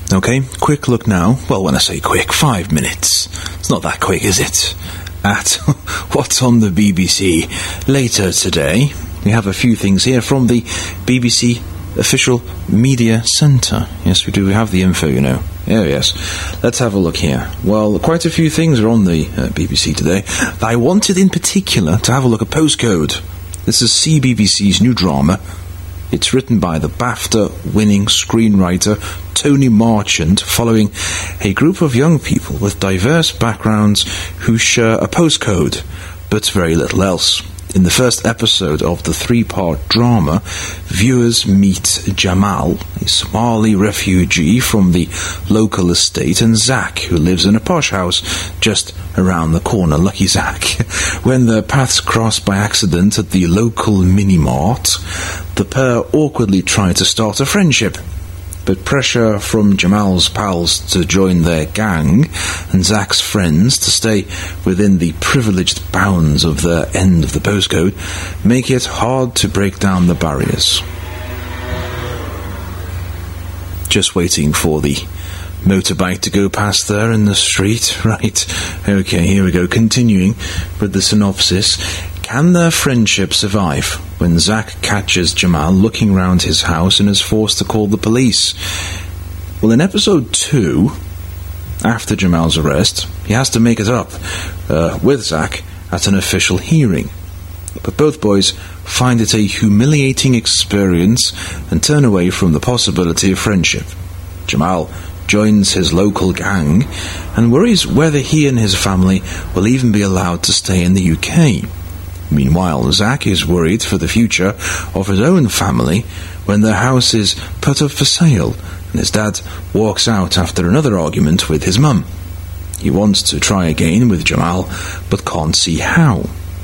Okay, quick look now. Well, when I say quick, 5 minutes. It's not that quick, is it? At what's on the BBC later today. We have a few things here from the BBC Official Media Centre. Yes, we do. We have the info, you know. Oh, yes. Let's have a look here. Well, quite a few things are on the BBC today. I wanted in particular to have a look at Postcode. This is CBBC's new drama. It's written by the BAFTA-winning screenwriter Tony Marchant, following a group of young people with diverse backgrounds who share a postcode, but very little else. In the first episode of the 3-part drama, viewers meet Jamal, a Somali refugee from the local estate, and Zach, who lives in a posh house just around the corner. Lucky Zach. When their paths cross by accident at the local mini-mart, the pair awkwardly try to start a friendship. But pressure from Jamal's pals to join their gang and Zach's friends to stay within the privileged bounds of their end of the postcode make it hard to break down the barriers. Just waiting for the motorbike to go past there in the street. Right, okay, here we go. Continuing with the synopsis. Can their friendship survive when Zach catches Jamal looking round his house and is forced to call the police? Well, in episode 2, after Jamal's arrest, he has to make it up with Zach at an official hearing. But both boys find it a humiliating experience and turn away from the possibility of friendship. Jamal joins his local gang and worries whether he and his family will even be allowed to stay in the UK. Meanwhile, Zach is worried for the future of his own family when their house is put up for sale and his dad walks out after another argument with his mum. He wants to try again with Jamal, but can't see how.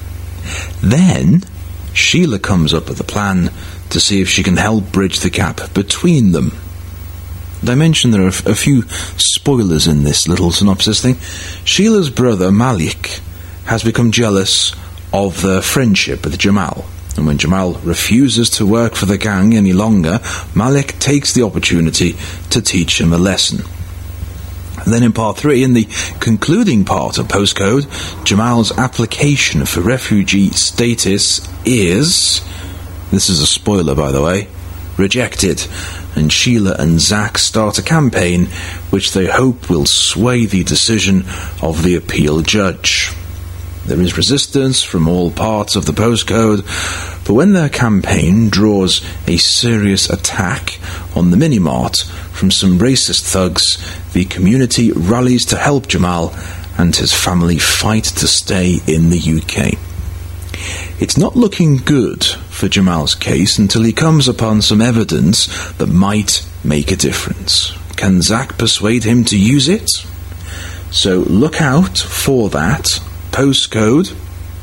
Then, Sheila comes up with a plan to see if she can help bridge the gap between them. I mentioned there are a few spoilers in this little synopsis thing. Sheila's brother, Malik, has become jealous of their friendship with Jamal, and when Jamal refuses to work for the gang any longer, Malik takes the opportunity to teach him a lesson. And then in part 3, in the concluding part of Postcode, Jamal's application for refugee status is, this is a spoiler by the way, rejected, and Sheila and Zach start a campaign which they hope will sway the decision of the appeal judge. There is resistance from all parts of the postcode, but when their campaign draws a serious attack on the mini-mart from some racist thugs, the community rallies to help Jamal and his family fight to stay in the UK. It's not looking good for Jamal's case until he comes upon some evidence that might make a difference. Can Zach persuade him to use it? So look out for that. Postcode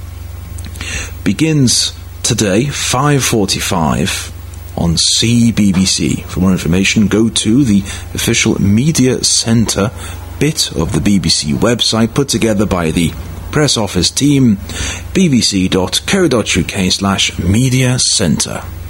begins today, 5:45 on CBBC. For more information, go to the Official Media Centre bit of the BBC website put together by the press office team, bbc.co.uk/media centre.